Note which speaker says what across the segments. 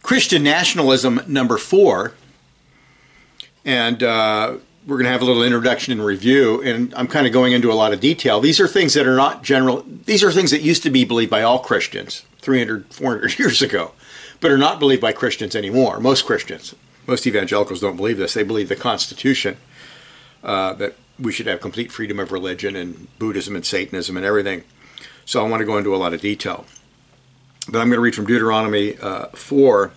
Speaker 1: Christian nationalism number 4, and we're going to have a little introduction and review, and I'm kind of going into a lot of detail. These are things that are not general. These are things that used to be believed by all Christians 300, 400 years ago, but are not believed by Christians anymore. Most Christians, most evangelicals don't believe this. They believe the Constitution, that we should have complete freedom of religion, and Buddhism and Satanism and everything. So I want to go into a lot of detail. But I'm going to read from Deuteronomy 4,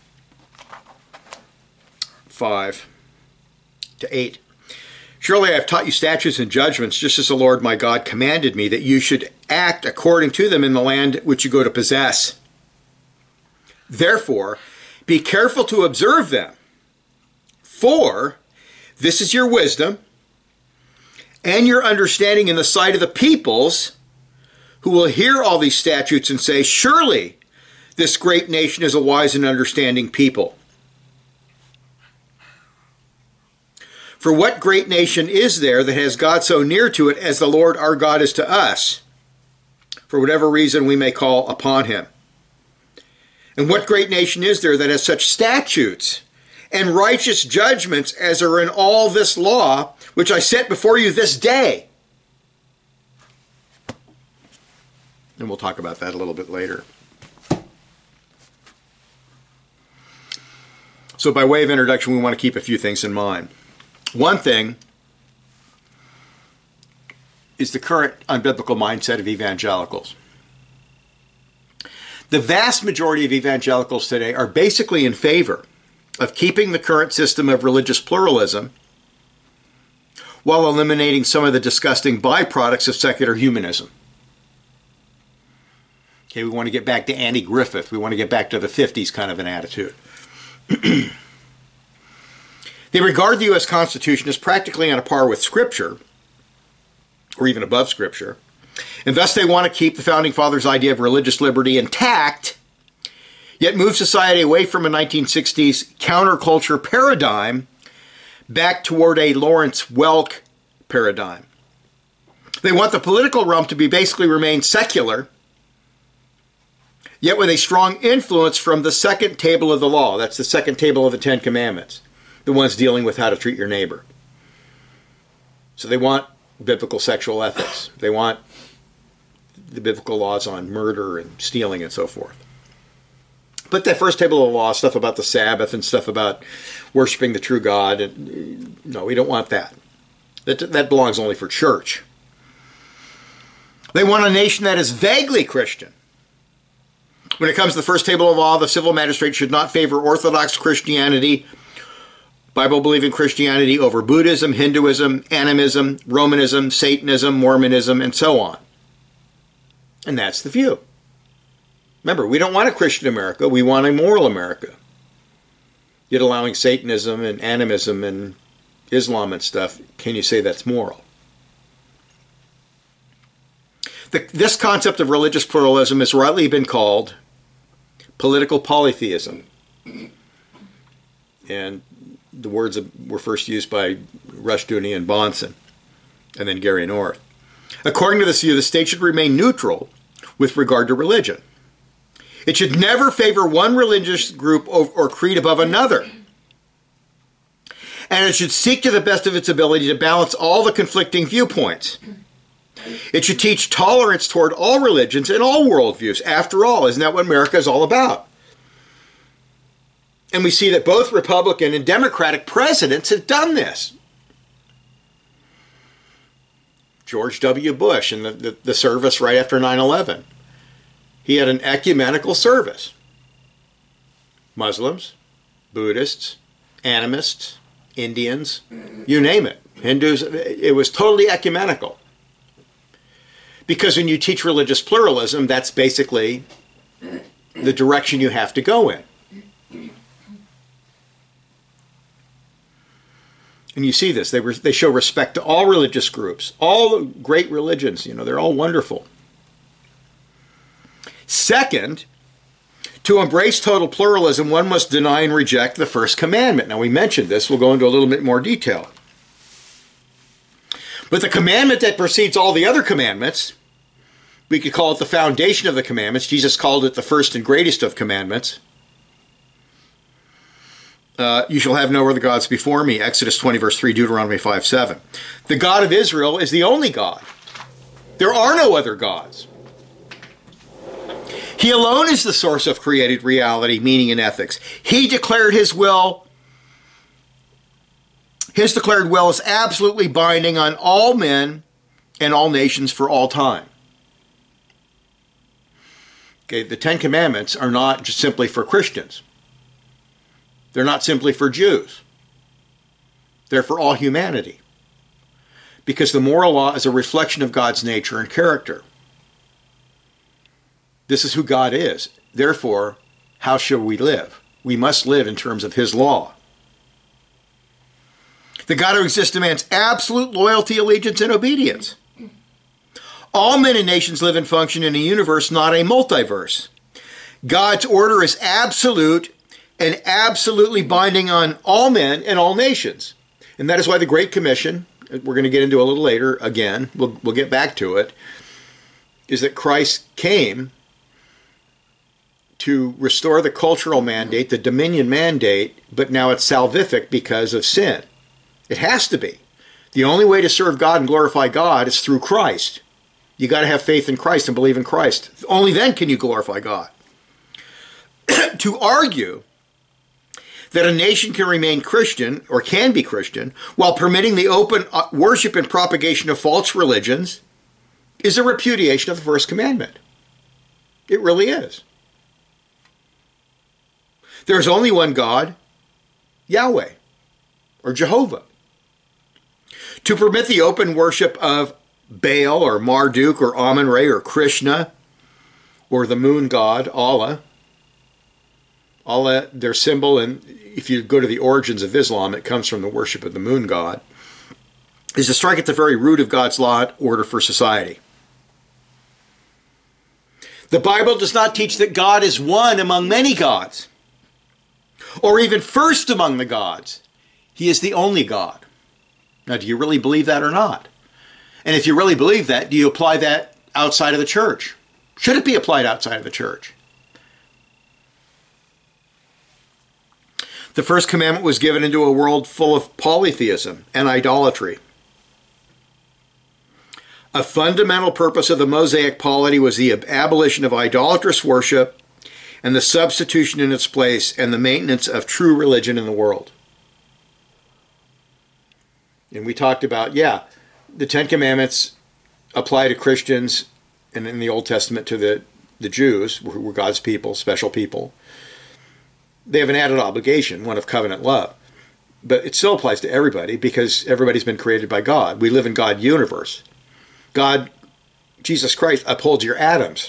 Speaker 1: 5 to 8. Surely I have taught you statutes and judgments, just as the Lord my God commanded me, that you should act according to them in the land which you go to possess. Therefore, be careful to observe them, for this is your wisdom and your understanding in the sight of the peoples, who will hear all these statutes and say, surely this great nation is a wise and understanding people. For what great nation is there that has God so near to it as the Lord our God is to us, for whatever reason we may call upon him? And what great nation is there that has such statutes and righteous judgments as are in all this law, which I set before you this day? And we'll talk about that a little bit later. So by way of introduction, we want to keep a few things in mind. One thing is the current unbiblical mindset of evangelicals. The vast majority of evangelicals today are basically in favor of keeping the current system of religious pluralism while eliminating some of the disgusting byproducts of secular humanism. Okay, we want to get back to Andy Griffith. We want to get back to the 50s kind of an attitude. They regard the U.S. Constitution as practically on a par with Scripture, or even above Scripture, and thus they want to keep the Founding Fathers' idea of religious liberty intact, yet move society away from a 1960s counterculture paradigm back toward a Lawrence Welk paradigm. They want the political realm to basically remain secular, yet with a strong influence from the second table of the law. That's the second table of the Ten Commandments, the ones dealing with how to treat your neighbor. So they want biblical sexual ethics. They want the biblical laws on murder and stealing and so forth. But that first table of the law, stuff about the Sabbath and stuff about worshiping the true God, and no, we don't want that. That belongs only for church. They want a nation that is vaguely Christian. When it comes to the first table of the law, the civil magistrate should not favor Orthodox Christianity, Bible-believing Christianity over Buddhism, Hinduism, animism, Romanism, Satanism, Mormonism, and so on. And that's the view. Remember, we don't want a Christian America, we want a moral America. Yet allowing Satanism and animism and Islam and stuff, can you say that's moral? This concept of religious pluralism has rightly been called political polytheism. And the words were first used by Rushdoony and Bahnsen, and then Gary North. According to this view, the state should remain neutral with regard to religion. It should never favor one religious group or creed above another. And it should seek to the best of its ability to balance all the conflicting viewpoints. It should teach tolerance toward all religions and all worldviews. After all, isn't that what America is all about? And we see that both Republican and Democratic presidents have done this. George W. Bush and the service right after 9/11. He had an ecumenical service. Muslims, Buddhists, animists, Indians, you name it. Hindus, it was totally ecumenical. Because when you teach religious pluralism, that's basically the direction you have to go in. And you see this. They show respect to all religious groups, all the great religions. You know, they're all wonderful. Second, to embrace total pluralism, one must deny and reject the first commandment. Now, we mentioned this. We'll go into a little bit more detail. But the commandment that precedes all the other commandments, we could call it the foundation of the commandments. Jesus called it the first and greatest of commandments. You shall have no other gods before me, Exodus 20, verse 3, Deuteronomy 5, 7. The God of Israel is the only God. There are no other gods. He alone is the source of created reality, meaning, and ethics. He declared his will. His declared will is absolutely binding on all men and all nations for all time. Okay, the Ten Commandments are not just simply for Christians. They're not simply for Jews. They're for all humanity. Because the moral law is a reflection of God's nature and character. This is who God is. Therefore, how shall we live? We must live in terms of his law. The God who exists demands absolute loyalty, allegiance, and obedience. All men and nations live and function in a universe, not a multiverse. God's order is absolute and absolutely binding on all men and all nations. And that is why the Great Commission, we're going to get into a little later again, we'll get back to it, is that Christ came to restore the cultural mandate, the dominion mandate, but now it's salvific because of sin. It has to be. The only way to serve God and glorify God is through Christ. You got to have faith in Christ and believe in Christ. Only then can you glorify God. To argue that a nation can remain Christian, or can be Christian, while permitting the open worship and propagation of false religions is a repudiation of the first commandment. It really is. There is only one God, Yahweh, or Jehovah. To permit the open worship of Baal or Marduk or Amun-Re or Krishna or the moon god, Allah, their symbol, and if you go to the origins of Islam, it comes from the worship of the moon god, is to strike at the very root of God's law and order for society. The Bible does not teach that God is one among many gods, or even first among the gods. He is the only God. Now, do you really believe that or not? And if you really believe that, do you apply that outside of the church? Should it be applied outside of the church? The first commandment was given into a world full of polytheism and idolatry. A fundamental purpose of the Mosaic polity was the abolition of idolatrous worship and the substitution in its place and the maintenance of true religion in the world. And we talked about, the Ten Commandments apply to Christians, and in the Old Testament to the Jews, who were God's people, special people. They have an added obligation, one of covenant love. But it still applies to everybody because everybody's been created by God. We live in God's universe. God, Jesus Christ, upholds your atoms.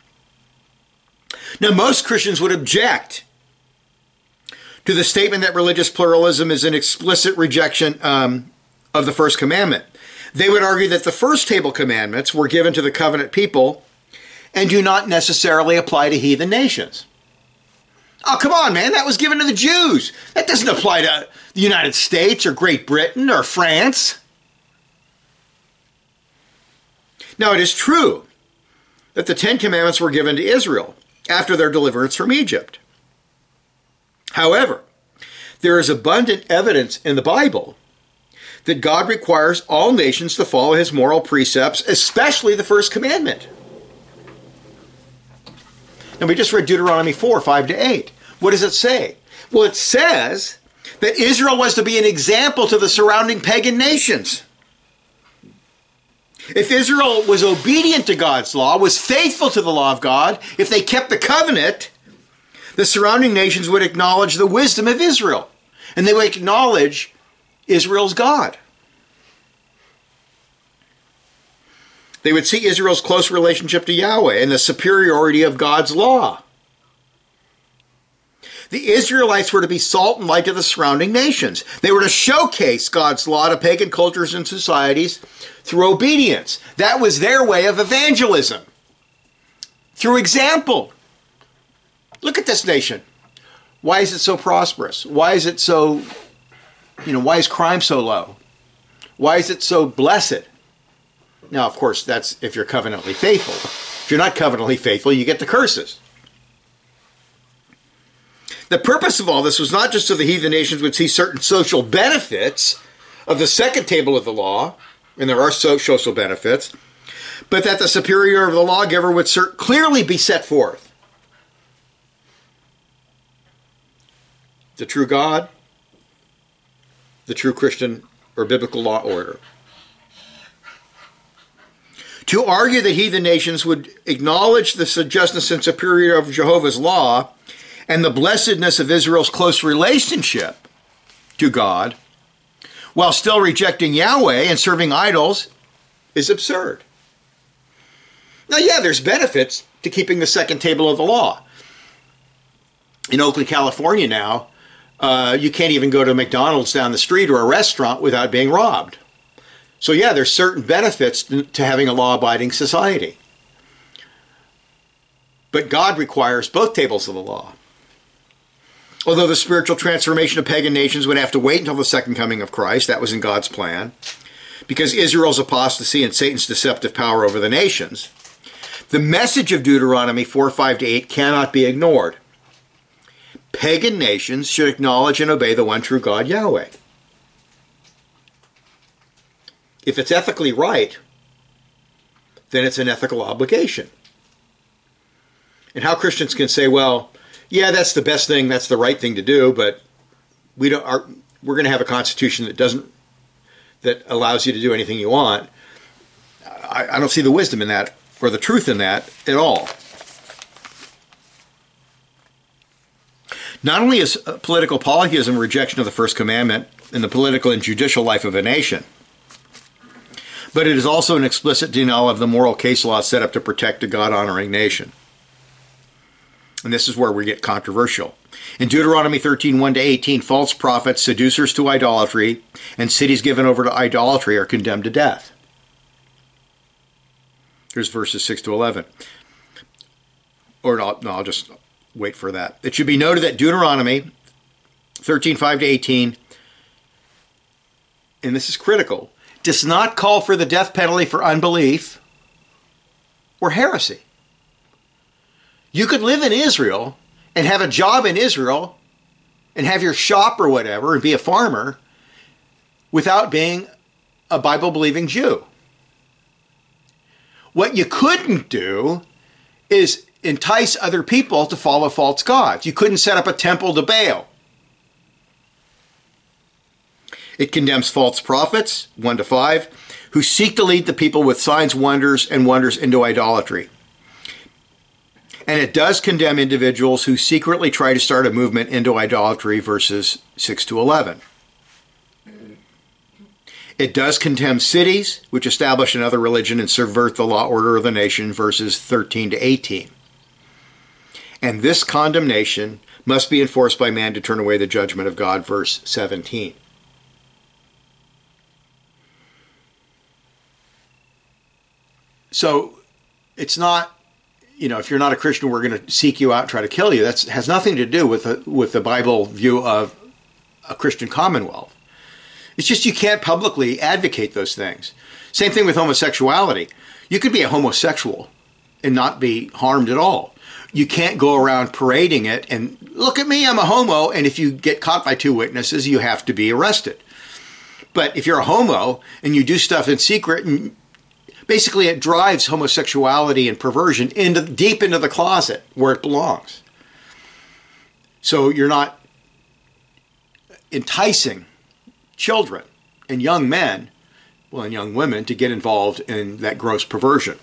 Speaker 1: Now, most Christians would object to the statement that religious pluralism is an explicit rejection of the first commandment. They would argue that the first table commandments were given to the covenant people and do not necessarily apply to heathen nations. Oh, come on, man, that was given to the Jews. That doesn't apply to the United States or Great Britain or France. Now, it is true that the Ten Commandments were given to Israel after their deliverance from Egypt. However, there is abundant evidence in the Bible that God requires all nations to follow his moral precepts, especially the first commandment. Now, we just read Deuteronomy 4, 5 to 8. What does it say? Well, it says that Israel was to be an example to the surrounding pagan nations. If Israel was obedient to God's law, was faithful to the law of God, if they kept the covenant, the surrounding nations would acknowledge the wisdom of Israel, and they would acknowledge Israel's God. They would see Israel's close relationship to Yahweh and the superiority of God's law. The Israelites were to be salt and light to the surrounding nations. They were to showcase God's law to pagan cultures and societies through obedience. That was their way of evangelism. Through example. Look at this nation. Why is it so prosperous? Why is it so, why is crime so low? Why is it so blessed? Now, of course, that's if you're covenantally faithful. If you're not covenantally faithful, you get the curses. The purpose of all this was not just so the heathen nations would see certain social benefits of the second table of the law, and there are social benefits, but that the superior of the lawgiver would clearly be set forth. The true God, the true Christian or biblical law order. To argue that heathen nations would acknowledge the justness and superiority of Jehovah's law and the blessedness of Israel's close relationship to God, while still rejecting Yahweh and serving idols, is absurd. Now, yeah, there's benefits to keeping the second table of the law. In Oakland, California now, you can't even go to McDonald's down the street or a restaurant without being robbed. So yeah, there's certain benefits to having a law-abiding society. But God requires both tables of the law. Although the spiritual transformation of pagan nations would have to wait until the second coming of Christ, that was in God's plan, because Israel's apostasy and Satan's deceptive power over the nations, the message of Deuteronomy 4:5-8 cannot be ignored. Pagan nations should acknowledge and obey the one true God, Yahweh. If it's ethically right, then it's an ethical obligation. And how Christians can say, well, yeah, that's the best thing, that's the right thing to do, but we're going to have a constitution that allows you to do anything you want. I don't see the wisdom in that or the truth in that at all. Not only is political polytheism a rejection of the first commandment in the political and judicial life of a nation, but it is also an explicit denial of the moral case law set up to protect a God-honoring nation. And this is where we get controversial. In Deuteronomy 13:1-18, false prophets, seducers to idolatry, and cities given over to idolatry are condemned to death. Here's verses 6-11. Or no, I'll just wait for that. It should be noted that Deuteronomy 13:5-18, and this is critical, does not call for the death penalty for unbelief or heresy. You could live in Israel and have a job in Israel and have your shop or whatever and be a farmer without being a Bible-believing Jew. What you couldn't do is entice other people to follow false gods. You couldn't set up a temple to Baal. It condemns false prophets, 1-5, who seek to lead the people with signs, wonders into idolatry. And it does condemn individuals who secretly try to start a movement into idolatry, verses 6-11. It does condemn cities which establish another religion and subvert the law order of the nation, verses 13-18. And this condemnation must be enforced by man to turn away the judgment of God, verse 17. So it's not, if you're not a Christian, we're going to seek you out and try to kill you. That has nothing to do with the Bible view of a Christian commonwealth. It's just you can't publicly advocate those things. Same thing with homosexuality. You could be a homosexual and not be harmed at all. You can't go around parading it and, look at me, I'm a homo, and if you get caught by 2 witnesses, you have to be arrested. But if you're a homo and you do stuff in secret, and basically it drives homosexuality and perversion deep into the closet where it belongs. So you're not enticing children and young men, and young women, to get involved in that gross perversion.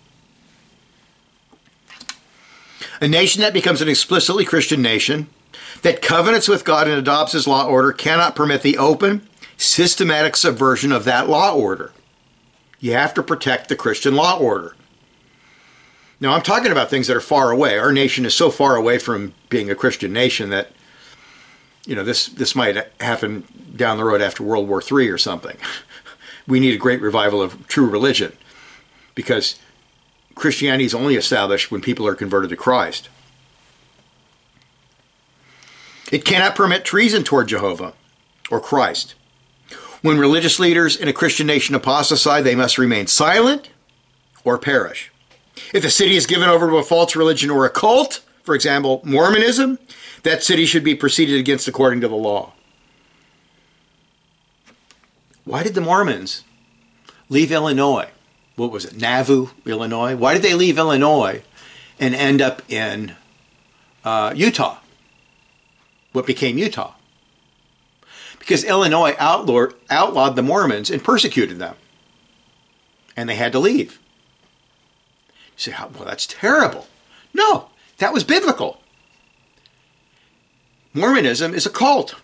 Speaker 1: A nation that becomes an explicitly Christian nation, that covenants with God and adopts his law order, cannot permit the open, systematic subversion of that law order. You have to protect the Christian law order. Now, I'm talking about things that are far away. Our nation is so far away from being a Christian nation that, this might happen down the road after World War III or something. We need a great revival of true religion, because Christianity is only established when people are converted to Christ. It cannot permit treason toward Jehovah or Christ. When religious leaders in a Christian nation apostatize, they must remain silent or perish. If the city is given over to a false religion or a cult, for example, Mormonism, That city should be proceeded against according to the law. Why did the Mormons leave Illinois? What was it, Nauvoo, Illinois? Why did they leave Illinois and end up in Utah? What became Utah? Because Illinois outlawed the Mormons and persecuted them. And they had to leave. You say, well, that's terrible. No, that was biblical. Mormonism is a cult.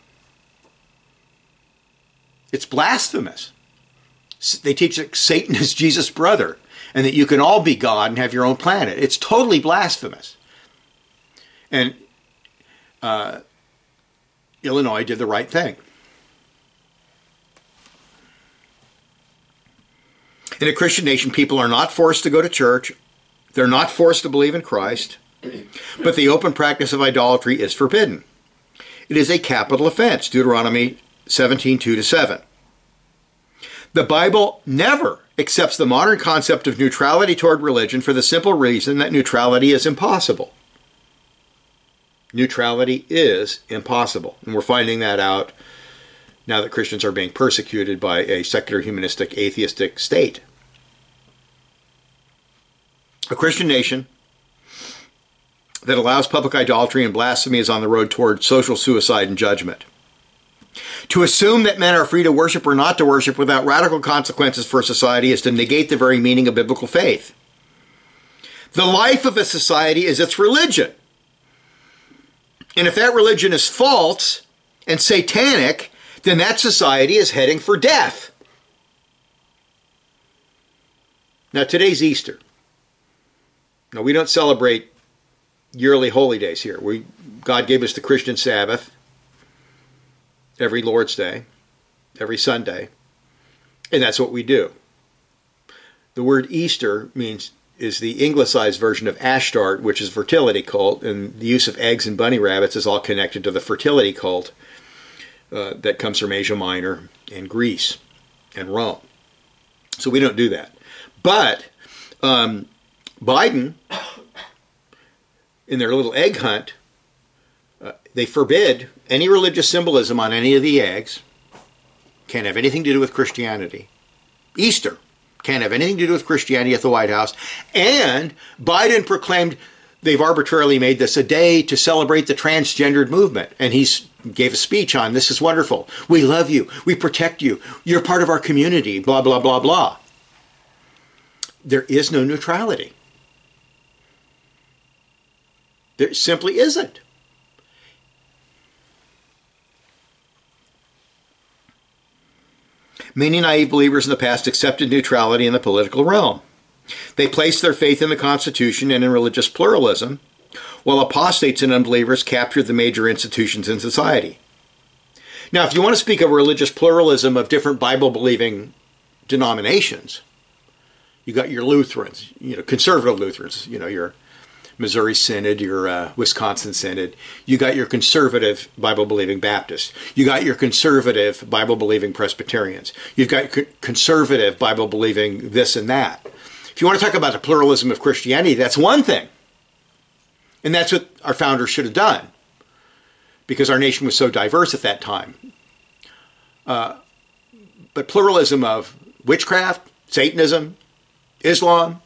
Speaker 1: It's blasphemous. They teach that Satan is Jesus' brother and that you can all be God and have your own planet. It's totally blasphemous. And Illinois did the right thing. In a Christian nation, people are not forced to go to church. They're not forced to believe in Christ. But the open practice of idolatry is forbidden. It is a capital offense, Deuteronomy 17:2-7. The Bible never accepts the modern concept of neutrality toward religion for the simple reason that neutrality is impossible. Neutrality is impossible. And we're finding that out now that Christians are being persecuted by a secular, humanistic, atheistic state. A Christian nation that allows public idolatry and blasphemy is on the road toward social suicide and judgment. To assume that men are free to worship or not to worship without radical consequences for society is to negate the very meaning of biblical faith. The life of a society is its religion. And if that religion is false and satanic, then that society is heading for death. Now, today's Easter. Now, we don't celebrate yearly holy days here. God gave us the Christian Sabbath every Lord's Day, every Sunday, and that's what we do. The word Easter is the anglicized version of Ashtart, which is a fertility cult, and the use of eggs and bunny rabbits is all connected to the fertility cult that comes from Asia Minor and Greece and Rome. So we don't do that. But Biden, in their little egg hunt, they forbid any religious symbolism on any of the eggs. Can't have anything to do with Christianity. Easter can't have anything to do with Christianity at the White House. And Biden proclaimed they've arbitrarily made this a day to celebrate the transgendered movement. And he gave a speech on, this is wonderful. We love you. We protect you. You're part of our community. Blah, blah, blah, blah. There is no neutrality. There simply isn't. Many naive believers in the past accepted neutrality in the political realm. They placed their faith in the Constitution and in religious pluralism, while apostates and unbelievers captured the major institutions in society. Now, if you want to speak of religious pluralism of different Bible-believing denominations, you got your Lutherans, conservative Lutherans, your Missouri Synod, your Wisconsin Synod. You got your conservative Bible-believing Baptists. You got your conservative Bible-believing Presbyterians. You've got conservative Bible-believing this and that. If you want to talk about the pluralism of Christianity, that's one thing. And that's what our founders should have done, because our nation was so diverse at that time. But pluralism of witchcraft, Satanism, Islam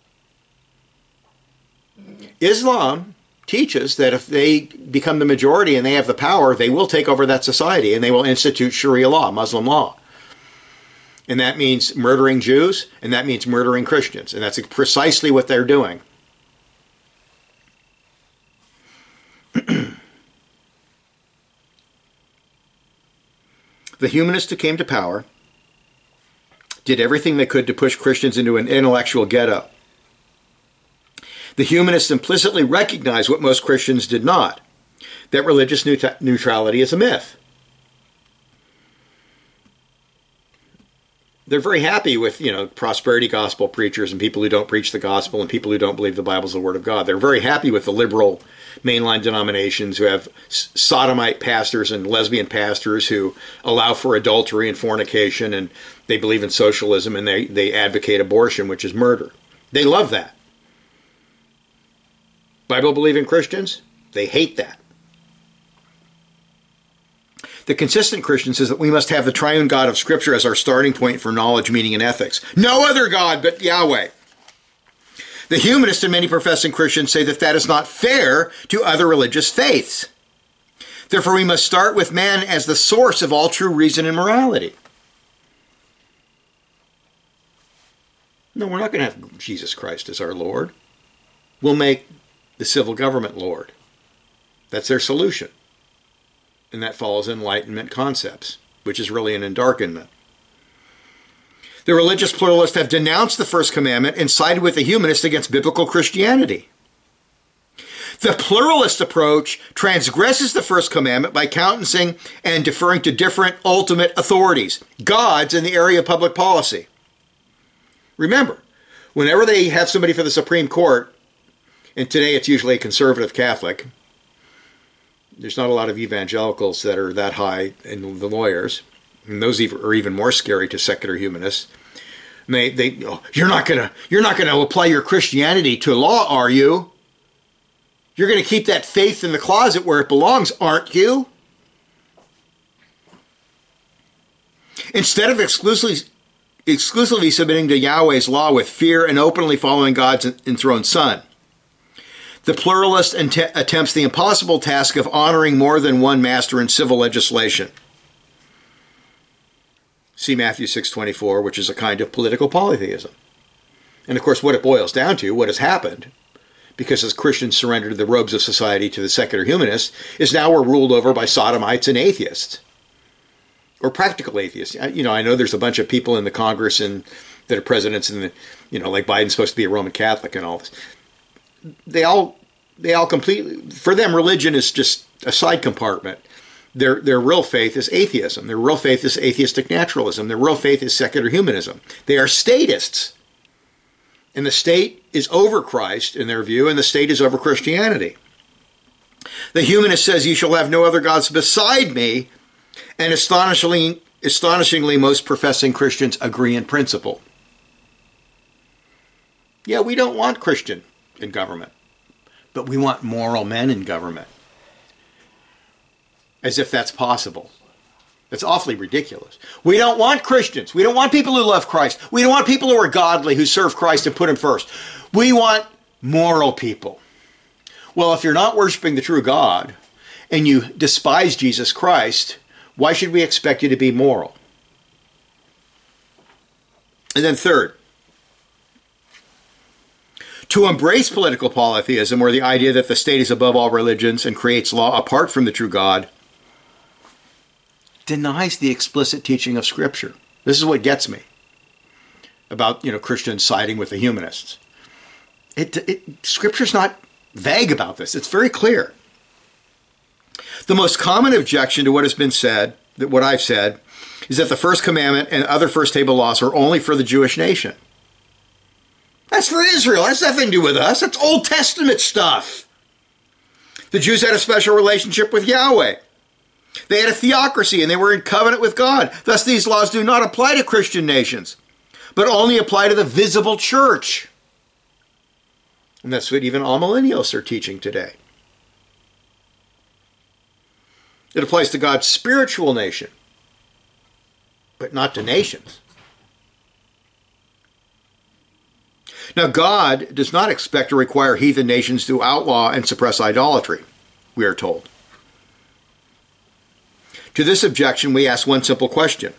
Speaker 1: teaches that if they become the majority and they have the power, they will take over that society and they will institute Sharia law, Muslim law. And that means murdering Jews, and that means murdering Christians. And that's precisely what they're doing. The humanists who came to power did everything they could to push Christians into an intellectual ghetto. The humanists implicitly recognized what most Christians did not, that religious neutrality is a myth. They're very happy with, prosperity gospel preachers and people who don't preach the gospel and people who don't believe the Bible's the Word of God. They're very happy with the liberal mainline denominations who have sodomite pastors and lesbian pastors who allow for adultery and fornication, and they believe in socialism and they advocate abortion, which is murder. They love that. Bible-believing Christians, they hate that. The consistent Christian says that we must have the triune God of Scripture as our starting point for knowledge, meaning, and ethics. No other God but Yahweh. The humanist and many professing Christians say that that is not fair to other religious faiths. Therefore, we must start with man as the source of all true reason and morality. No, we're not going to have Jesus Christ as our Lord. We'll make the civil government Lord. That's their solution. And that follows Enlightenment concepts, which is really an endarkenment. The religious pluralists have denounced the first commandment and sided with the humanists against biblical Christianity. The pluralist approach transgresses the first commandment by countenancing and deferring to different ultimate authorities, gods in the area of public policy. Remember, whenever they have somebody for the Supreme Court, and today it's usually a conservative Catholic, there's not a lot of evangelicals that are that high in the lawyers, and those are even more scary to secular humanists. You're not gonna apply your Christianity to law, are you? You're going to keep that faith in the closet where it belongs, aren't you? Instead of exclusively submitting to Yahweh's law with fear and openly following God's enthroned Son, the pluralist attempts the impossible task of honoring more than one master in civil legislation. See Matthew 6:24, which is a kind of political polytheism. And of course, what it boils down to, what has happened, because as Christians surrendered the robes of society to the secular humanists, is now we're ruled over by sodomites and atheists. Or practical atheists. I know there's a bunch of people in the Congress and that are presidents and, like Biden's supposed to be a Roman Catholic and all this. They all completely, for them, religion is just a side compartment. Their real faith is atheism. Their real faith is atheistic naturalism. Their real faith is secular humanism. They are statists. And the state is over Christ, in their view, and the state is over Christianity. The humanist says, "You shall have no other gods beside me," and astonishingly, most professing Christians agree in principle. Yeah, we don't want Christian in government, but we want moral men in government. As if that's possible. It's awfully ridiculous. We don't want Christians. We don't want people who love Christ. We don't want people who are godly, who serve Christ and put him first. We want moral people. Well, if you're not worshiping the true God and you despise Jesus Christ, why should we expect you to be moral? And then third, to embrace political polytheism, or the idea that the state is above all religions and creates law apart from the true God, denies the explicit teaching of Scripture. This is what gets me about, Christians siding with the humanists. Scripture's not vague about this. It's very clear. The most common objection to what has been said, what I've said, is that the first commandment and other first table laws are only for the Jewish nation. That's for Israel. That's nothing to do with us. That's Old Testament stuff. The Jews had a special relationship with Yahweh. They had a theocracy and they were in covenant with God. Thus, these laws do not apply to Christian nations, but only apply to the visible church. And that's what even amillennialists are teaching today. It applies to God's spiritual nation, but not to nations. Now, God does not expect or require heathen nations to outlaw and suppress idolatry, we are told. To this objection, we ask one simple question.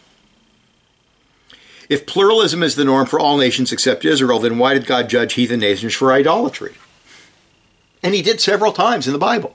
Speaker 1: If pluralism is the norm for all nations except Israel, then why did God judge heathen nations for idolatry? And he did several times in the Bible.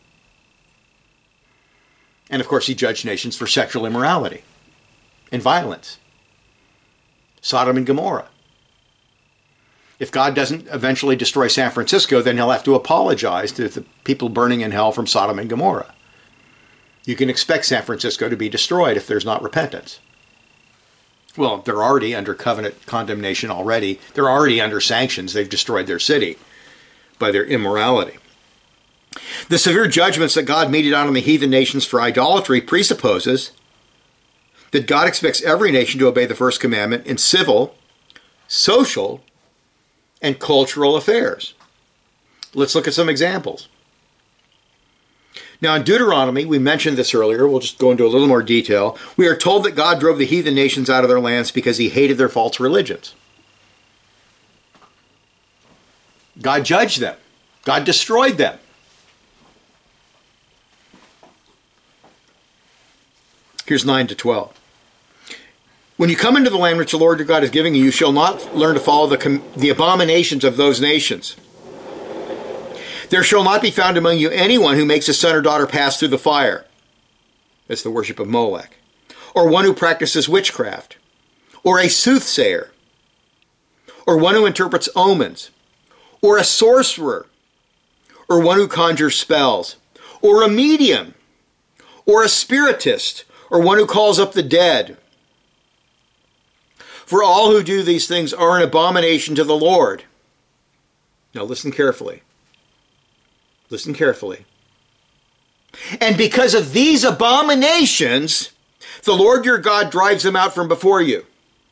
Speaker 1: And of course, he judged nations for sexual immorality and violence. Sodom and Gomorrah. If God doesn't eventually destroy San Francisco, then he'll have to apologize to the people burning in hell from Sodom and Gomorrah. You can expect San Francisco to be destroyed if there's not repentance. Well, they're already under covenant condemnation already. They're already under sanctions. They've destroyed their city by their immorality. The severe judgments that God meted out on the heathen nations for idolatry presupposes that God expects every nation to obey the first commandment in civil, social, and cultural affairs. Let's look at some examples. Now in Deuteronomy, we mentioned this earlier, we'll just go into a little more detail. We are told that God drove the heathen nations out of their lands because he hated their false religions. God judged them. God destroyed them. Here's 9 to 12. When you come into the land which the Lord your God is giving you, you shall not learn to follow the abominations of those nations. There shall not be found among you anyone who makes his son or daughter pass through the fire. That's the worship of Molech. Or one who practices witchcraft. Or a soothsayer. Or one who interprets omens. Or a sorcerer. Or one who conjures spells. Or a medium. Or a spiritist. Or one who calls up the dead. For all who do these things are an abomination to the Lord. Now listen carefully. Listen carefully. And because of these abominations, the Lord your God drives them out from before you.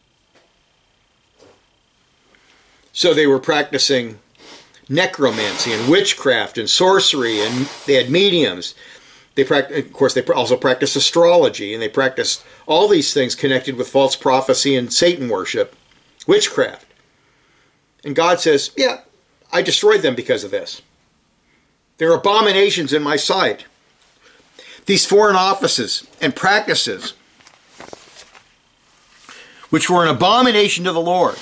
Speaker 1: So they were practicing necromancy and witchcraft and sorcery, and they had mediums. Of course, they also practiced astrology, and they practiced all these things connected with false prophecy and Satan worship, witchcraft. And God says, yeah, I destroyed them because of this. They're abominations in my sight. These foreign offices and practices, which were an abomination to the Lord,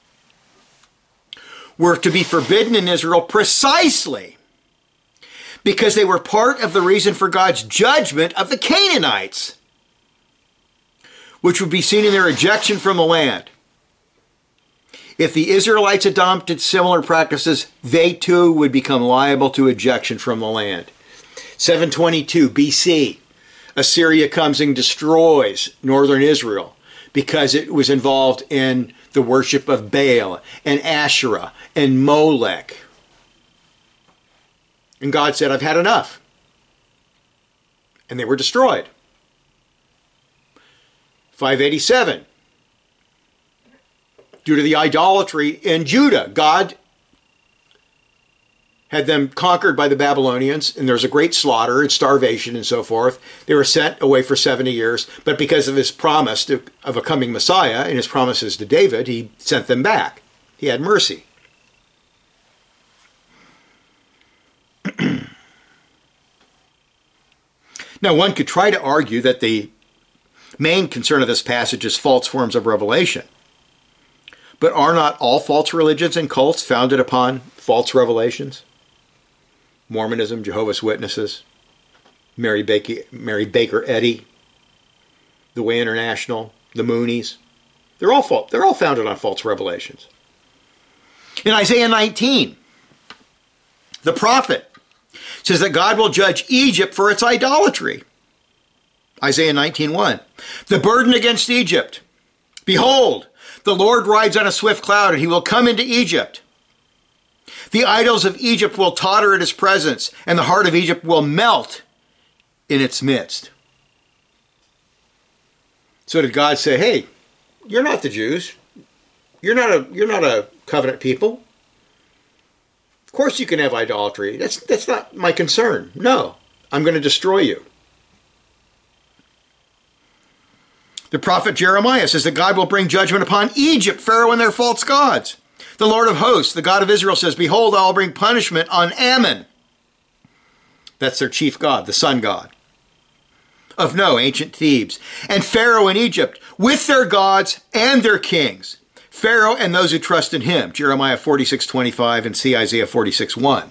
Speaker 1: were to be forbidden in Israel precisely because they were part of the reason for God's judgment of the Canaanites, which would be seen in their ejection from the land. If the Israelites adopted similar practices, they too would become liable to ejection from the land. 722 BC, Assyria comes and destroys northern Israel because it was involved in the worship of Baal and Asherah and Molech. And God said, I've had enough. And they were destroyed. 587. Due to the idolatry in Judah, God had them conquered by the Babylonians, and there was a great slaughter and starvation and so forth. They were sent away for 70 years, but because of his promise of a coming Messiah and his promises to David, he sent them back. He had mercy. Now, one could try to argue that the main concern of this passage is false forms of revelation. But are not all false religions and cults founded upon false revelations? Mormonism, Jehovah's Witnesses, Mary Baker Eddy, the Way International, the Moonies. They're all founded on false revelations. In Isaiah 19, the prophet says that God will judge Egypt for its idolatry. Isaiah 19:1. The burden against Egypt. Behold, the Lord rides on a swift cloud, and he will come into Egypt. The idols of Egypt will totter at his presence, and the heart of Egypt will melt in its midst. So did God say, hey, you're not the Jews. You're not a covenant people. Of course you can have idolatry. That's not my concern. No, I'm going to destroy you. The prophet Jeremiah says that God will bring judgment upon Egypt, Pharaoh, and their false gods. The Lord of hosts, the God of Israel, says, behold, I will bring punishment on Ammon. That's their chief god, the sun god of No, ancient Thebes, and Pharaoh in Egypt, with their gods and their kings. Pharaoh and those who trust in him. Jeremiah 46:25 and see Isaiah 46:1.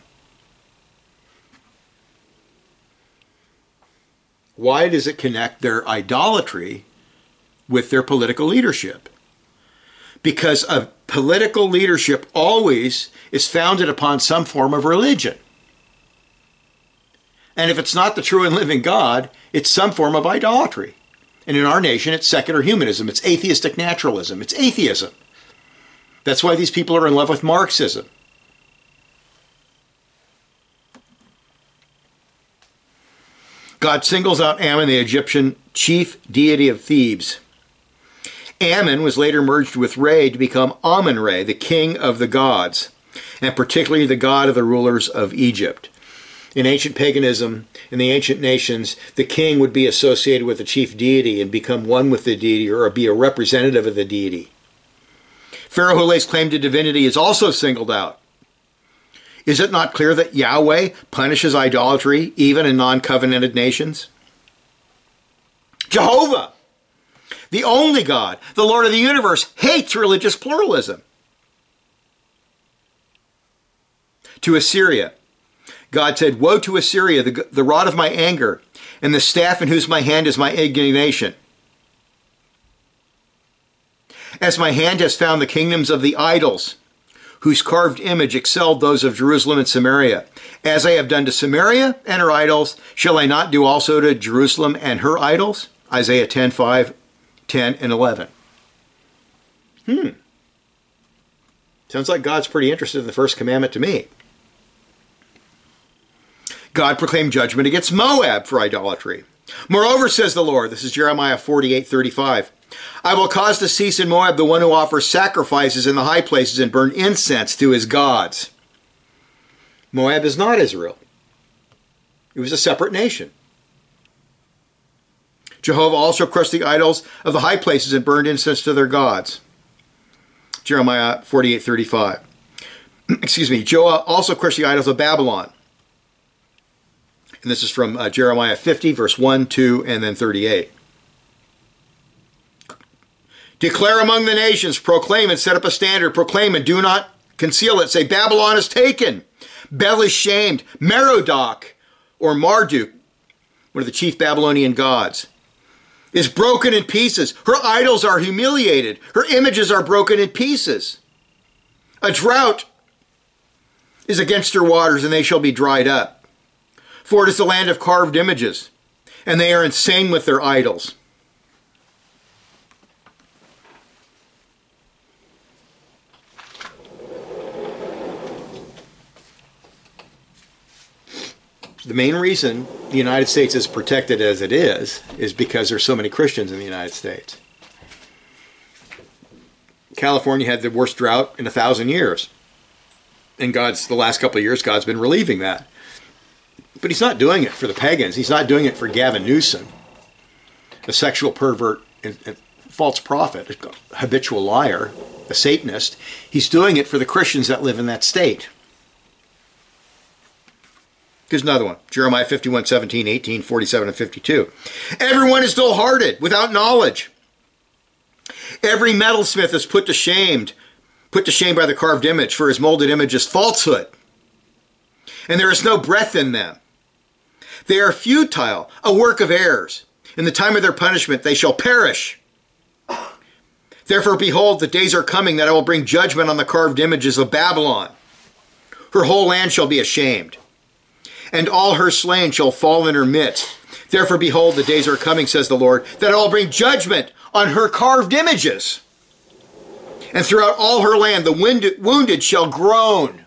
Speaker 1: Why does it connect their idolatry with their political leadership? Because a political leadership always is founded upon some form of religion. And if it's not the true and living God, it's some form of idolatry. And in our nation, it's secular humanism. It's atheistic naturalism. It's atheism. That's why these people are in love with Marxism. God singles out Ammon, the Egyptian chief deity of Thebes. Ammon was later merged with Re to become Amun-Re, the king of the gods, and particularly the god of the rulers of Egypt. In ancient paganism, in the ancient nations, the king would be associated with the chief deity and become one with the deity or be a representative of the deity. Pharaoh who lays claim to divinity is also singled out. Is it not clear that Yahweh punishes idolatry even in non-covenanted nations? Jehovah, the only God, the Lord of the universe, hates religious pluralism. To Assyria, God said, "Woe to Assyria, the rod of my anger, and the staff in whose my hand is my indignation. As my hand has found the kingdoms of the idols, whose carved image excelled those of Jerusalem and Samaria. As I have done to Samaria and her idols, shall I not do also to Jerusalem and her idols?" Isaiah 10:5, 10, and 11. Sounds like God's pretty interested in the first commandment to me. God proclaimed judgment against Moab for idolatry. "Moreover, says the Lord," this is Jeremiah 48:35, "I will cause to cease in Moab the one who offers sacrifices in the high places and burn incense to his gods." Moab is not Israel. It was a separate nation. Jehovah also crushed the idols of the high places and burned incense to their gods. Jeremiah 48:35. Joah also crushed the idols of Babylon. And this is from Jeremiah 50, verse 1, 2, and then 38. "Declare among the nations, proclaim and set up a standard, proclaim and do not conceal it. Say, Babylon is taken, Bel is shamed, Merodach, or Marduk, one of the chief Babylonian gods, is broken in pieces. Her idols are humiliated. Her images are broken in pieces. A drought is against her waters, and they shall be dried up. For it is the land of carved images, and they are insane with their idols." The main reason the United States is protected as it is because there's so many Christians in the United States. California had the worst drought in 1,000 years. And the last couple of years, God's been relieving that. But he's not doing it for the pagans. He's not doing it for Gavin Newsom, a sexual pervert and false prophet, a habitual liar, a Satanist. He's doing it for the Christians that live in that state. Here's another one. Jeremiah 51, 17, 18, 47, and 52. "Everyone is dull-hearted, without knowledge. Every metalsmith is put to shame by the carved image, for his molded image is falsehood. And there is no breath in them. They are futile, a work of errors. In the time of their punishment they shall perish. Therefore, behold, the days are coming that I will bring judgment on the carved images of Babylon. Her whole land shall be ashamed, and all her slain shall fall in her midst. Therefore, behold, the days are coming, says the Lord, that I will bring judgment on her carved images. And throughout all her land the wounded shall groan."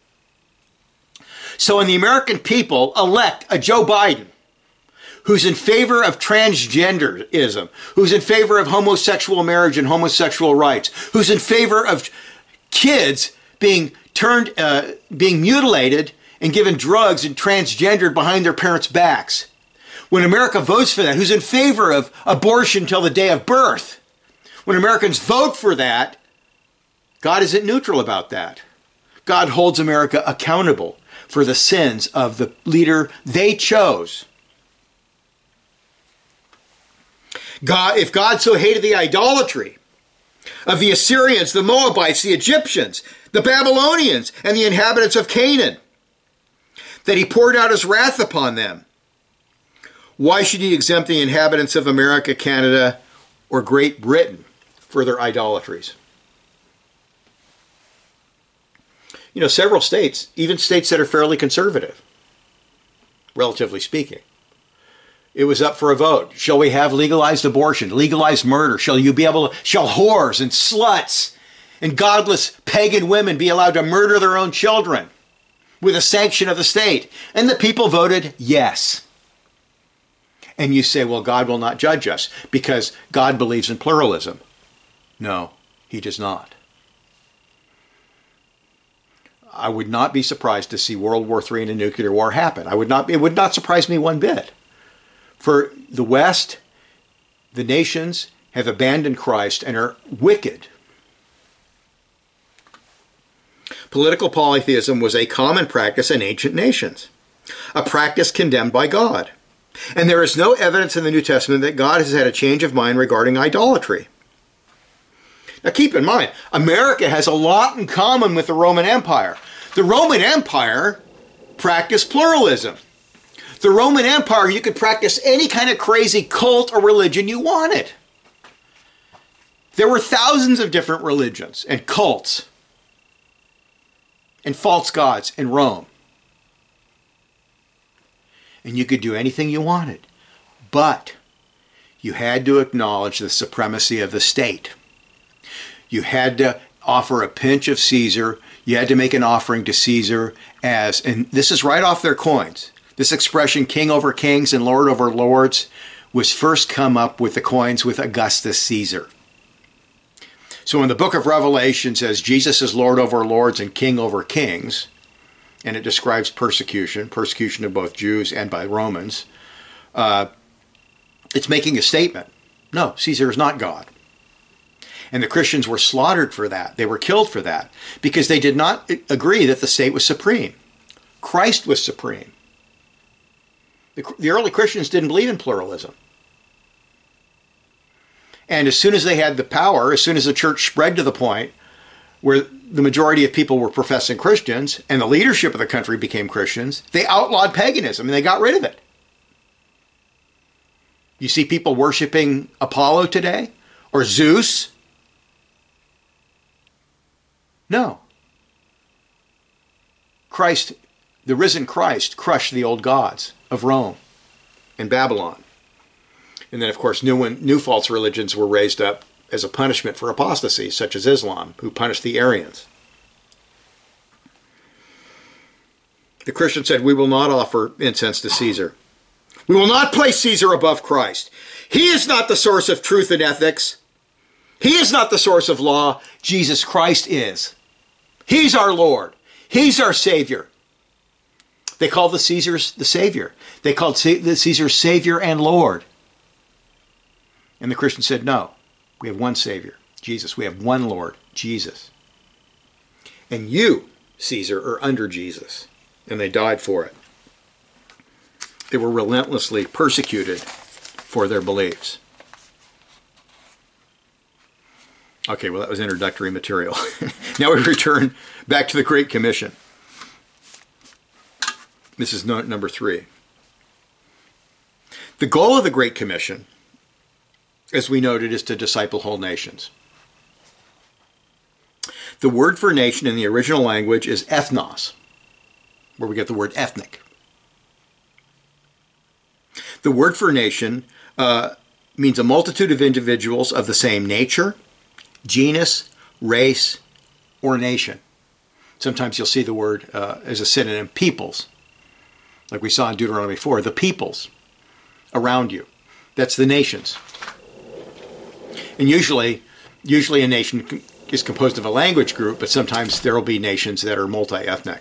Speaker 1: So when the American people elect a Joe Biden, who's in favor of transgenderism, who's in favor of homosexual marriage and homosexual rights, who's in favor of kids being mutilated and given drugs and transgendered behind their parents' backs, when America votes for that, who's in favor of abortion till the day of birth, when Americans vote for that, God isn't neutral about that. God holds America accountable for the sins of the leader they chose. If God so hated the idolatry of the Assyrians, the Moabites, the Egyptians, the Babylonians, and the inhabitants of Canaan, that he poured out his wrath upon them, why should he exempt the inhabitants of America, Canada, or Great Britain for their idolatries? You know, several states, even states that are fairly conservative, relatively speaking, it was up for a vote. Shall we have legalized abortion, legalized murder? Shall whores and sluts and godless pagan women be allowed to murder their own children with a sanction of the state? And the people voted yes. And you say, well, God will not judge us because God believes in pluralism. No, he does not. I would not be surprised to see World War III and a nuclear war happen. It would not surprise me one bit. For the West, the nations have abandoned Christ and are wicked. Political polytheism was a common practice in ancient nations, a practice condemned by God. And there is no evidence in the New Testament that God has had a change of mind regarding idolatry. Now keep in mind, America has a lot in common with the Roman Empire. The Roman Empire practiced pluralism. The Roman Empire, you could practice any kind of crazy cult or religion you wanted. There were thousands of different religions and cults and false gods in Rome. And you could do anything you wanted. But you had to acknowledge the supremacy of the state. You had to offer a pinch of Caesar. You had to make an offering to Caesar and this is right off their coins. This expression, king over kings and lord over lords, was first come up with the coins with Augustus Caesar. So when the book of Revelation says Jesus is Lord over lords and king over kings, and it describes persecution of both Jews and by Romans, it's making a statement. No, Caesar is not God. And the Christians were slaughtered for that. They were killed for that because they did not agree that the state was supreme. Christ was supreme. The early Christians didn't believe in pluralism. And as soon as they had the power, as soon as the church spread to the point where the majority of people were professing Christians and the leadership of the country became Christians, they outlawed paganism and they got rid of it. You see people worshiping Apollo today or Zeus? No. Christ, the risen Christ, crushed the old gods of Rome and Babylon. And then, of course, new false religions were raised up as a punishment for apostasy, such as Islam, who punished the Aryans. The Christian said, we will not offer incense to Caesar. We will not place Caesar above Christ. He is not the source of truth and ethics. He is not the source of law. Jesus Christ is. He's our Lord. He's our Savior. They called the Caesars the Savior. They called the Caesars Savior and Lord. And the Christian said, no, we have one Savior, Jesus. We have one Lord, Jesus. And you, Caesar, are under Jesus. And they died for it. They were relentlessly persecuted for their beliefs. Okay, well, that was introductory material. Now we return back to the Great Commission. This is note number 3. The goal of the Great Commission, as we noted, is to disciple whole nations. The word for nation in the original language is ethnos, where we get the word ethnic. The word for nation means a multitude of individuals of the same nature, genus, race, or nation. Sometimes you'll see the word as a synonym, peoples, like we saw in Deuteronomy 4, the peoples around you. That's the nations. And usually a nation is composed of a language group, but sometimes there will be nations that are multi-ethnic.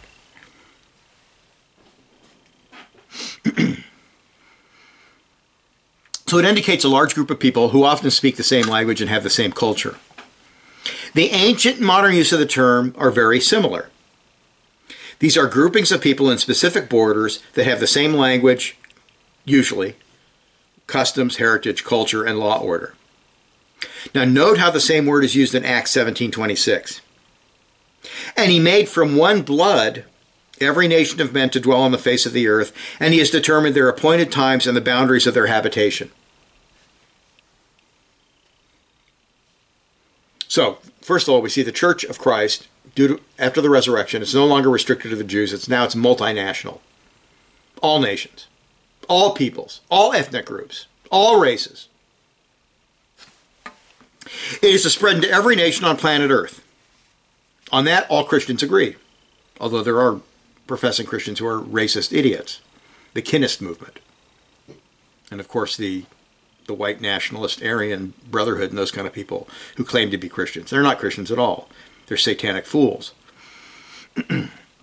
Speaker 1: So it indicates a large group of people who often speak the same language and have the same culture. The ancient and modern use of the term are very similar. These are groupings of people in specific borders that have the same language, usually, customs, heritage, culture, and law order. Now note how the same word is used in Acts 17:26. And he made from one blood every nation of men to dwell on the face of the earth, and he has determined their appointed times and the boundaries of their habitation. So, first of all, we see the Church of Christ, after the resurrection, it's no longer restricted to the Jews, it's multinational. All nations, all peoples, all ethnic groups, all races. It is to spread into every nation on planet Earth. On that, all Christians agree, although there are professing Christians who are racist idiots, the Kinist movement, and of course the white nationalist Aryan Brotherhood and those kind of people who claim to be Christians. They're not Christians at all. They're satanic fools.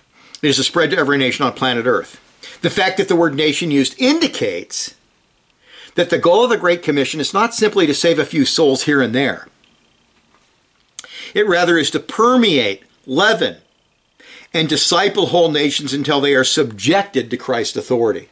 Speaker 1: It is to spread to every nation on planet Earth. The fact that the word nation used indicates that the goal of the Great Commission is not simply to save a few souls here and there. It rather is to permeate, leaven, and disciple whole nations until they are subjected to Christ's authority.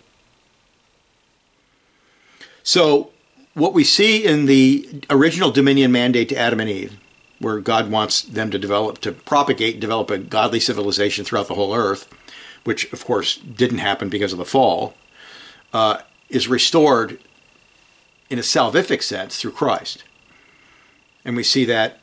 Speaker 1: So, what we see in the original dominion mandate to Adam and Eve, where God wants them to propagate and develop a godly civilization throughout the whole earth, which of course didn't happen because of the fall, is restored in a salvific sense through Christ. And we see that,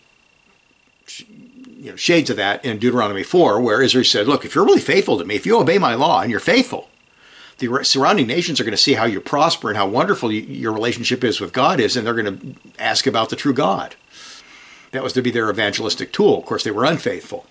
Speaker 1: shades of that in Deuteronomy 4, where Israel said, look, if you're really faithful to me, if you obey my law and you're faithful, the surrounding nations are going to see how you prosper and how wonderful your relationship is with God is, and they're going to ask about the true God. That was to be their evangelistic tool. Of course, they were unfaithful.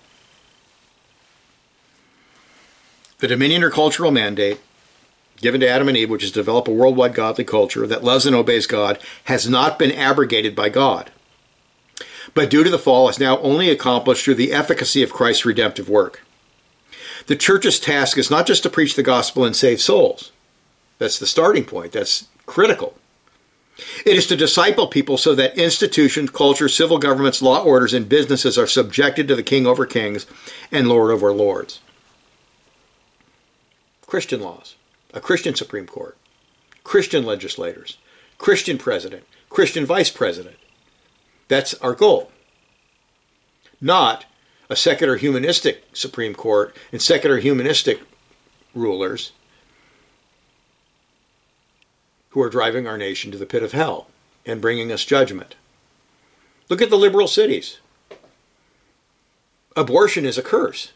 Speaker 1: The dominion or cultural mandate given to Adam and Eve, which is to develop a worldwide godly culture that loves and obeys God, has not been abrogated by God, but due to the fall is now only accomplished through the efficacy of Christ's redemptive work. The church's task is not just to preach the gospel and save souls. That's the starting point. That's critical. It is to disciple people so that institutions, culture, civil governments, law orders, and businesses are subjected to the King over kings and Lord over lords. Christian laws, a Christian Supreme Court, Christian legislators, Christian president, Christian vice president. That's our goal. Not a secular humanistic Supreme Court and secular humanistic rulers who are driving our nation to the pit of hell and bringing us judgment. Look at the liberal cities. Abortion is a curse.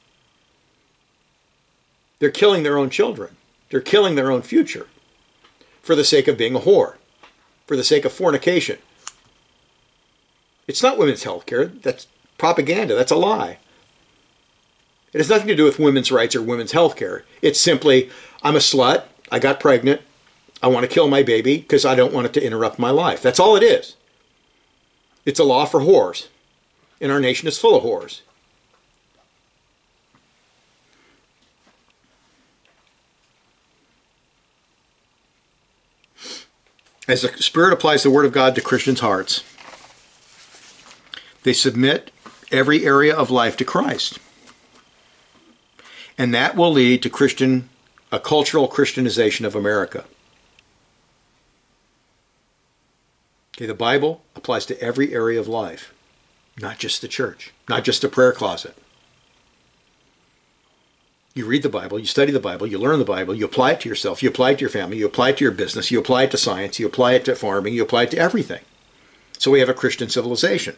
Speaker 1: They're killing their own children. They're killing their own future for the sake of being a whore, for the sake of fornication. It's not women's health care. That's propaganda. That's a lie. It has nothing to do with women's rights or women's health care. It's simply, I'm a slut, I got pregnant, I want to kill my baby because I don't want it to interrupt my life. That's all it is. It's a law for whores. And our nation is full of whores. As the Spirit applies the Word of God to Christians' hearts, they submit every area of life to Christ. And that will lead to a cultural Christianization of America. Okay, the Bible applies to every area of life, not just the church, not just the prayer closet. You read the Bible, you study the Bible, you learn the Bible, you apply it to yourself, you apply it to your family, you apply it to your business, you apply it to science, you apply it to farming, you apply it to everything. So we have a Christian civilization.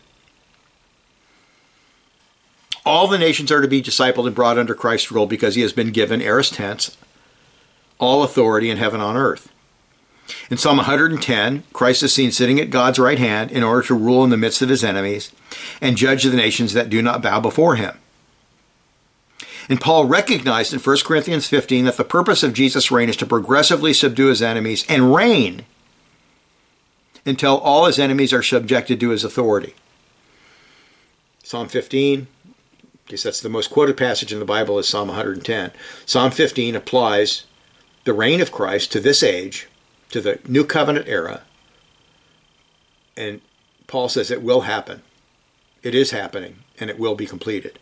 Speaker 1: All the nations are to be discipled and brought under Christ's rule because he has been given, aorist tense, all authority in heaven and on earth. In Psalm 110, Christ is seen sitting at God's right hand in order to rule in the midst of his enemies and judge the nations that do not bow before him. And Paul recognized in 1 Corinthians 15 that the purpose of Jesus' reign is to progressively subdue his enemies and reign until all his enemies are subjected to his authority. Psalm 15, because that's the most quoted passage in the Bible, is Psalm 110. Psalm 15 applies the reign of Christ to this age, to the New Covenant era. And Paul says it will happen. It is happening, and it will be completed.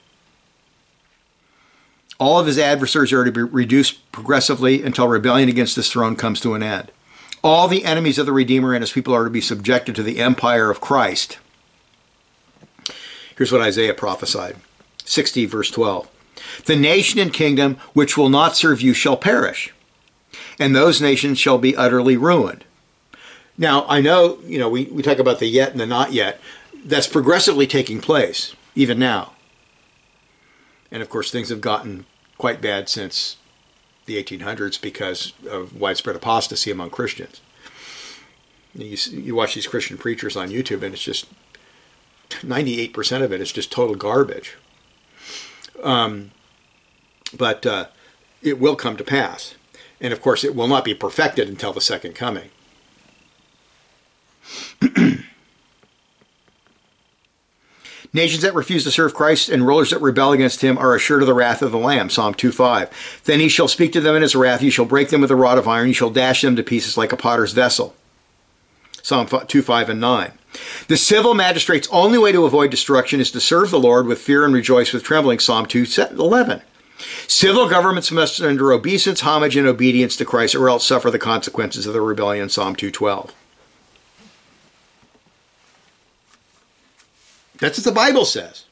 Speaker 1: All of his adversaries are to be reduced progressively until rebellion against his throne comes to an end. All the enemies of the Redeemer and his people are to be subjected to the empire of Christ. Here's what Isaiah prophesied. 60 verse 12. The nation and kingdom which will not serve you shall perish, and those nations shall be utterly ruined. Now, I know, we talk about the yet and the not yet. That's progressively taking place, even now. And of course, things have gotten quite bad since the 1800s because of widespread apostasy among Christians. You watch these Christian preachers on YouTube, and it's just 98% of it is just total garbage. But it will come to pass. And of course, it will not be perfected until the second coming. Nations that refuse to serve Christ and rulers that rebel against him are assured of the wrath of the Lamb. Psalm 2:5. Then he shall speak to them in his wrath. He shall break them with a rod of iron. He shall dash them to pieces like a potter's vessel. Psalm 2:5 and 9. The civil magistrate's only way to avoid destruction is to serve the Lord with fear and rejoice with trembling. Psalm 2:11. Civil governments must render obeisance, homage, and obedience to Christ, or else suffer the consequences of the rebellion. Psalm 2:12. That's what the Bible says.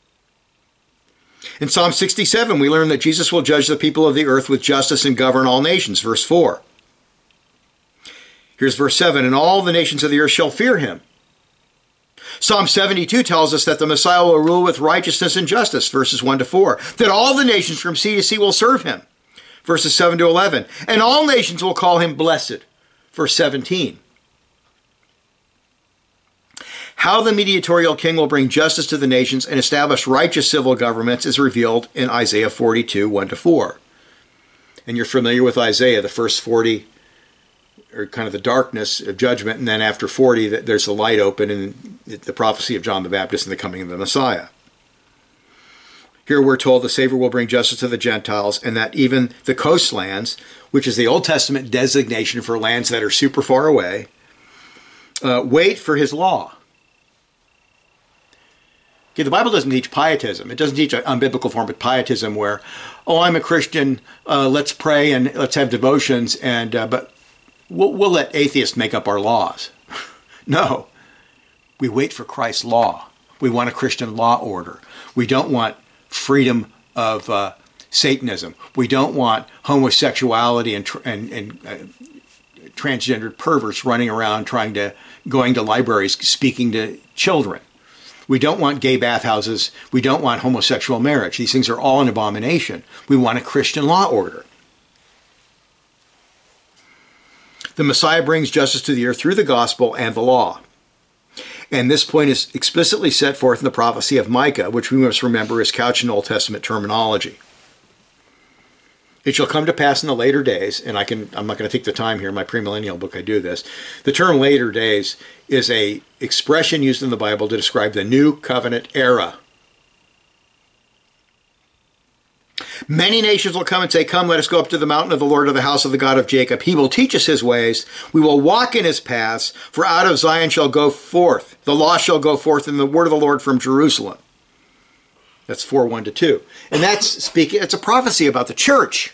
Speaker 1: In Psalm 67, we learn that Jesus will judge the people of the earth with justice and govern all nations. Verse 4. Here's verse 7. And all the nations of the earth shall fear him. Psalm 72 tells us that the Messiah will rule with righteousness and justice. Verses 1 to 4. That all the nations from sea to sea will serve him. Verses 7 to 11. And all nations will call him blessed. Verse 17. How the mediatorial king will bring justice to the nations and establish righteous civil governments is revealed in Isaiah 42, 1 to 4. And you're familiar with Isaiah, the first 40 are kind of the darkness of judgment, and then after 40, there's the light open and the prophecy of John the Baptist and the coming of the Messiah. Here we're told the Savior will bring justice to the Gentiles, and that even the coastlands, which is the Old Testament designation for lands that are super far away, wait for his law. Okay, the Bible doesn't teach pietism. It doesn't teach an unbiblical form of pietism where, oh, I'm a Christian, let's pray and let's have devotions, and but we'll let atheists make up our laws. No, we wait for Christ's law. We want a Christian law order. We don't want freedom of Satanism. We don't want homosexuality and transgendered perverts running around going to libraries, speaking to children. We don't want gay bathhouses. We don't want homosexual marriage. These things are all an abomination. We want a Christian law order. The Messiah brings justice to the earth through the gospel and the law. And this point is explicitly set forth in the prophecy of Micah, which we must remember is couched in Old Testament terminology. It shall come to pass in the later days, and I'm not going to take the time here, in my premillennial book I do this. The term later days is a expression used in the Bible to describe the new covenant era. Many nations will come and say, come, let us go up to the mountain of the Lord, of the house of the God of Jacob. He will teach us his ways. We will walk in his paths, for out of Zion shall go forth. The law shall go forth, and the word of the Lord from Jerusalem. That's 4:1 to 2. And it's a prophecy about the church.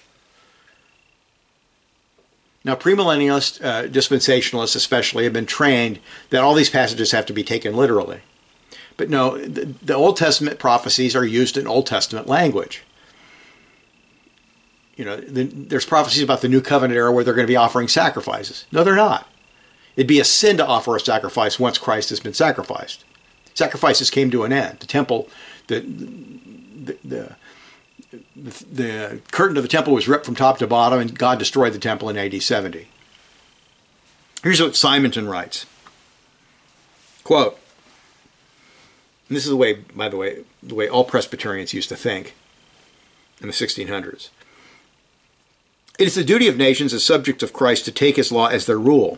Speaker 1: Now, premillennialists, dispensationalists especially, have been trained that all these passages have to be taken literally. But no, the Old Testament prophecies are used in Old Testament language. You know, there's prophecies about the New Covenant era where they're going to be offering sacrifices. No, they're not. It'd be a sin to offer a sacrifice once Christ has been sacrificed. Sacrifices came to an end. The temple, the curtain of the temple was ripped from top to bottom, and God destroyed the temple in AD 70. Here's what Simonton writes. Quote, and this is the way, by the way all Presbyterians used to think in the 1600s. It is the duty of nations as subjects of Christ to take his law as their rule.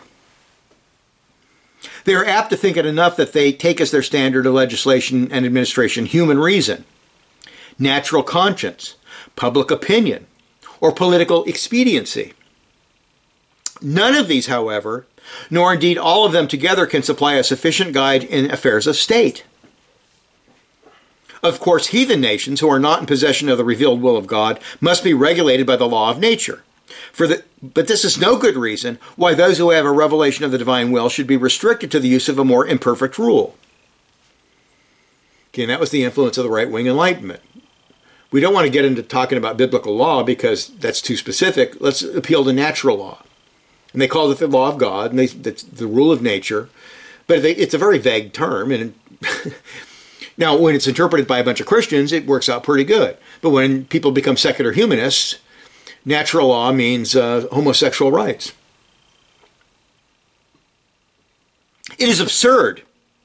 Speaker 1: They are apt to think it enough that they take as their standard of legislation and administration human reason, natural conscience, public opinion, or political expediency. None of these, however, nor indeed all of them together, can supply a sufficient guide in affairs of state. Of course, heathen nations who are not in possession of the revealed will of God must be regulated by the law of nature. But this is no good reason why those who have a revelation of the divine will should be restricted to the use of a more imperfect rule. Okay, and that was the influence of the right-wing Enlightenment. We don't want to get into talking about biblical law because that's too specific. Let's appeal to natural law. And they call it the law of God, and that's the rule of nature. But it's a very vague term, and now, when it's interpreted by a bunch of Christians, it works out pretty good. But when people become secular humanists, natural law means homosexual rights. It is absurd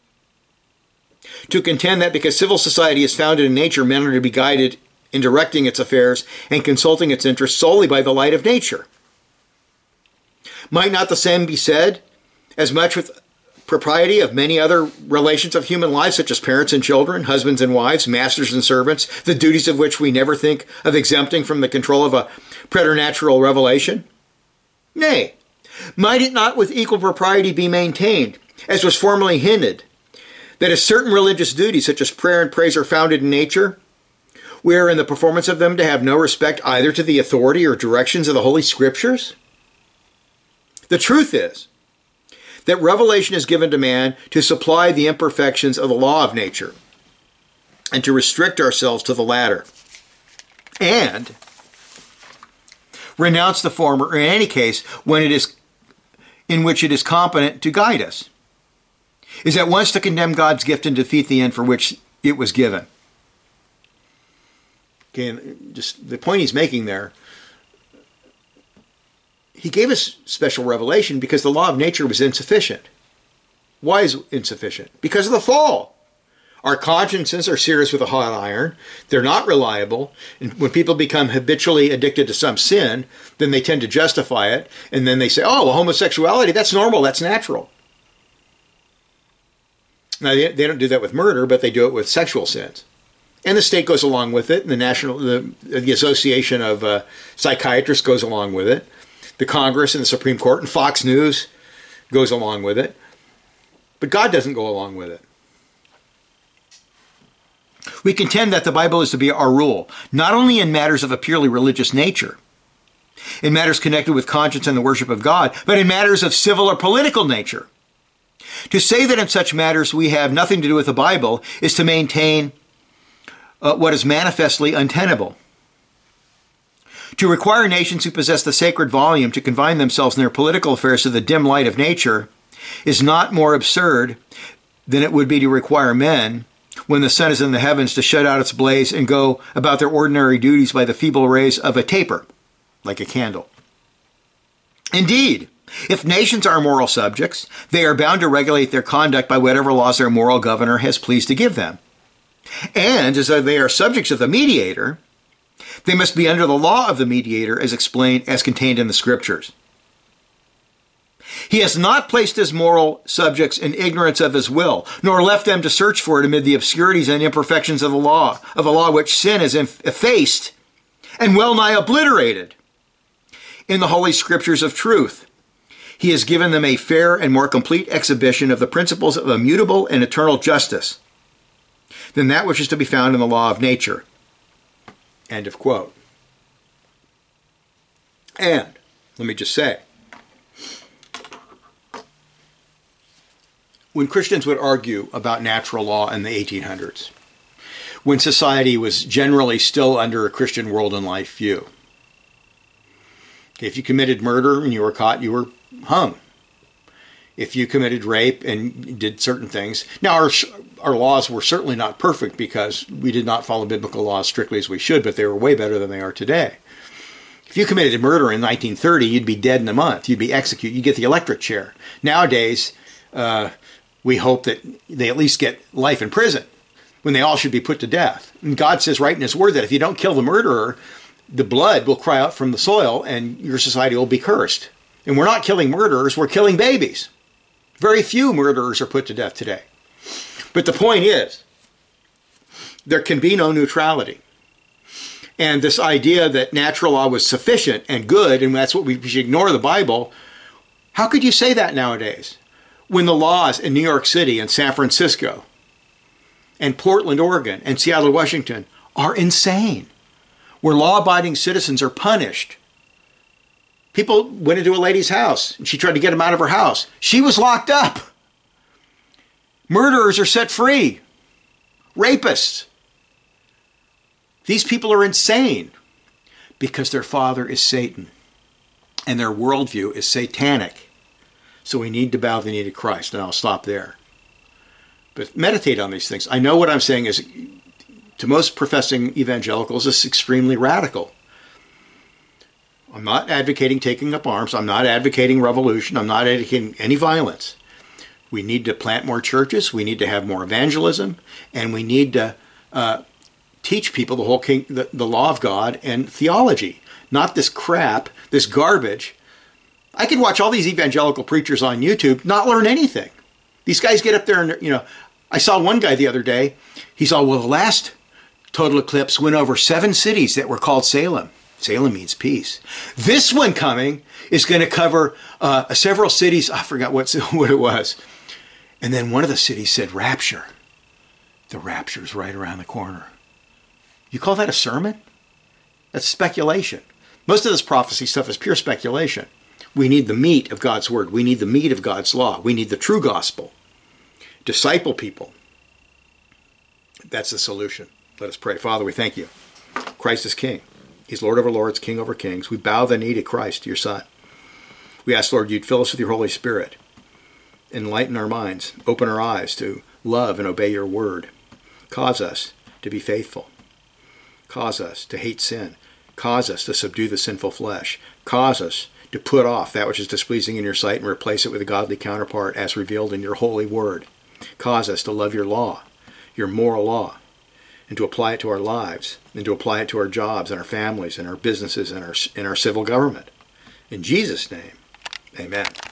Speaker 1: to contend that because civil society is founded in nature, men are to be guided in directing its affairs and consulting its interests solely by the light of nature. Might not the same be said as much with propriety of many other relations of human life, such as parents and children, husbands and wives, masters and servants, the duties of which we never think of exempting from the control of a preternatural revelation? Nay, might it not with equal propriety be maintained, as was formerly hinted, that if certain religious duties, such as prayer and praise, are founded in nature, we are in the performance of them to have no respect either to the authority or directions of the Holy Scriptures? The truth is that revelation is given to man to supply the imperfections of the law of nature and to restrict ourselves to the latter, and renounce the former, or in any case, when it is in which it is competent to guide us, is at once to condemn God's gift and defeat the end for which it was given. Okay, and just the point he's making there, he gave us special revelation because the law of nature was insufficient. Why is it insufficient? Because of the fall. Our consciences are seared with a hot iron. They're not reliable. And when people become habitually addicted to some sin, then they tend to justify it. And then they say, oh, well, homosexuality, that's normal, that's natural. Now, they don't do that with murder, but they do it with sexual sins. And the state goes along with it. And the Association of Psychiatrists goes along with it. The Congress and the Supreme Court and Fox News goes along with it. But God doesn't go along with it. We contend that the Bible is to be our rule, not only in matters of a purely religious nature, in matters connected with conscience and the worship of God, but in matters of civil or political nature. To say that in such matters we have nothing to do with the Bible is to maintain what is manifestly untenable. To require nations who possess the sacred volume to confine themselves in their political affairs to the dim light of nature is not more absurd than it would be to require men, when the sun is in the heavens, to shut out its blaze and go about their ordinary duties by the feeble rays of a taper, like a candle. Indeed, if nations are moral subjects, they are bound to regulate their conduct by whatever laws their moral governor has pleased to give them. And as they are subjects of the mediator, they must be under the law of the mediator as contained in the Scriptures. He has not placed his moral subjects in ignorance of his will, nor left them to search for it amid the obscurities and imperfections of the law which sin has effaced and well nigh obliterated. In the Holy Scriptures of truth, he has given them a fair and more complete exhibition of the principles of immutable and eternal justice than that which is to be found in the law of nature. End of quote. And, let me just say, when Christians would argue about natural law in the 1800s, when society was generally still under a Christian world and life view, if you committed murder and you were caught, you were hung. If you committed rape and did certain things. Now, our laws were certainly not perfect because we did not follow biblical laws strictly as we should, but they were way better than they are today. If you committed murder in 1930, you'd be dead in a month. You'd be executed. You'd get the electric chair. Nowadays, we hope that they at least get life in prison when they all should be put to death. And God says right in his word that if you don't kill the murderer, the blood will cry out from the soil and your society will be cursed. And we're not killing murderers, we're killing babies. Very few murderers are put to death today. But the point is, there can be no neutrality. And this idea that natural law was sufficient and good, and that's what we should ignore the Bible, how could you say that nowadays? When the laws in New York City and San Francisco and Portland, Oregon and Seattle, Washington are insane, where law-abiding citizens are punished. People went into a lady's house and she tried to get them out of her house. She was locked up. Murderers are set free. Rapists. These people are insane because their father is Satan and their worldview is satanic. So we need to bow the knee to Christ. And I'll stop there. But meditate on these things. I know what I'm saying is, to most professing evangelicals, it's extremely radical. I'm not advocating taking up arms. I'm not advocating revolution. I'm not advocating any violence. We need to plant more churches. We need to have more evangelism. And we need to teach people the law of God and theology. Not this crap, this garbage. I could watch all these evangelical preachers on YouTube, not learn anything. These guys get up there and, I saw one guy the other day. He saw, well, the last total eclipse went over 7 cities that were called Salem. Salem means peace. This one coming is going to cover several cities. I forgot what it was. And then one of the cities said rapture. The rapture's right around the corner. You call that a sermon? That's speculation. Most of this prophecy stuff is pure speculation. We need the meat of God's word. We need the meat of God's law. We need the true gospel. Disciple people. That's the solution. Let us pray. Father, we thank you. Christ is King. He's Lord over lords, King over kings. We bow the knee to Christ, your Son. We ask, Lord, you'd fill us with your Holy Spirit. Enlighten our minds. Open our eyes to love and obey your word. Cause us to be faithful. Cause us to hate sin. Cause us to subdue the sinful flesh. Cause us to put off that which is displeasing in your sight and replace it with a godly counterpart as revealed in your holy word. Cause us to love your law, your moral law, and to apply it to our lives, and to apply it to our jobs and our families and our businesses and our civil government. In Jesus' name, amen.